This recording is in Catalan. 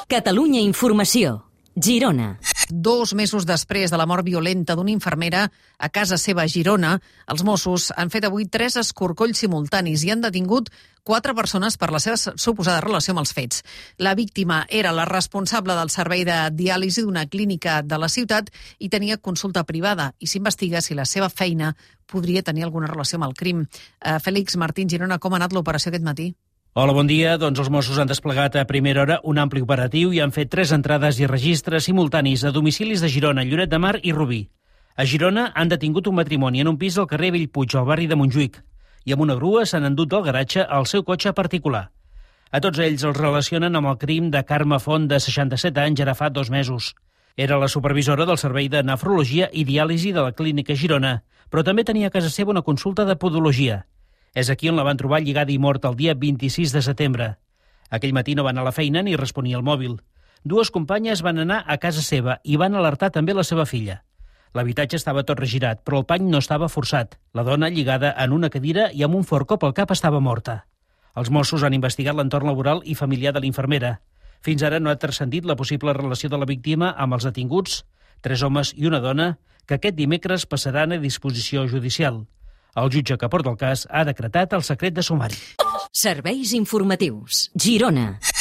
Catalunya Informació. Girona. 2 mesos després de la mort violenta d'una infermera a casa seva a Girona, els Mossos han fet avui 3 escorcolls simultanis i han detingut 4 persones per la seva suposada relació amb els fets. La víctima era la responsable del servei de diàlisi d'una clínica de la ciutat i tenia consulta privada, i s'investiga si la seva feina podria tenir alguna relació amb el crim. Fèlix Martín, Girona, com ha anat l'operació aquest matí? Hola, bon dia. Doncs els Mossos han desplegat a primera hora un ampli operatiu i han fet 3 entrades i registres simultanis a domicilis de Girona, Lloret de Mar i Rubí. A Girona han detingut un matrimoni en un pis al carrer Bellpuig, al barri de Montjuïc, i amb una grua s'han endut del garatge el seu cotxe particular. A tots ells els relacionen amb el crim de Carme Font, de 67 anys, ara fa 2 mesos. Era la supervisora del servei de nefrologia i diàlisi de la clínica Girona, però també tenia a casa seva una consulta de podologia. És aquí on la van trobar lligada i morta el dia 26 de setembre. Aquell matí no va anar a la feina ni responia al mòbil. 2 companyes van anar a casa seva i van alertar també la seva filla. L'habitatge estava tot regirat, però el pany no estava forçat. La dona, lligada en una cadira i amb un fort cop al cap, estava morta. Els Mossos han investigat l'entorn laboral i familiar de l'infermera. Fins ara no ha transcendit la possible relació de la víctima amb els detinguts, 3 homes i una dona, que aquest dimecres passaran a disposició judicial. El jutge que porta el cas ha decretat el secret de sumari. Serveis informatius. Girona.